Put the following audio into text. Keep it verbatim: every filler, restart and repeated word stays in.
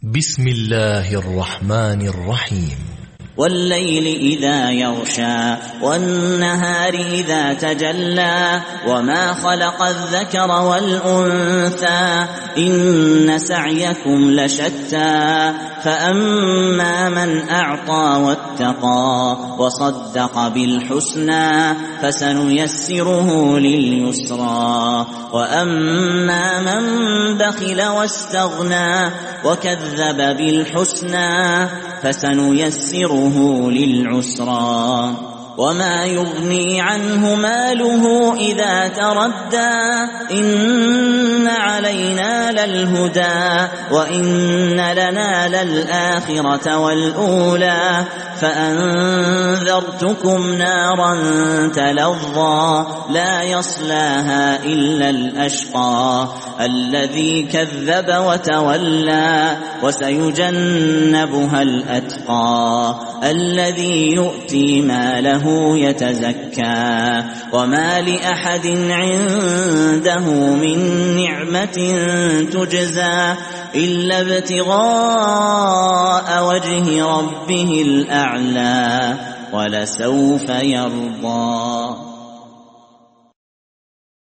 بسم الله الرحمن الرحيم. والليل إذا يغشى والنهار إذا تجلى وما خلق الذكر والأنثى إن سعيكم لشتى فأما من أعطى واتقى وصدق بالحسنى فسنيسره لليسرى وأما من بخل واستغنى وكذب بالحسنى فسنيسره للعسرى وما يغني عنه ماله إذا تردى إن علينا للهدى وإن لنا للآخرة والأولى فأنذرتكم نارا تلظى لا يصلاها إلا الأشقى الذي كذب وتولى وسيجنبها الأتقى الذي يؤتي ماله يتزكى وما لأحد عنده من نعمة تجزى إلا ابتغاء وجه ربه الأعلى ولسوف يرضى.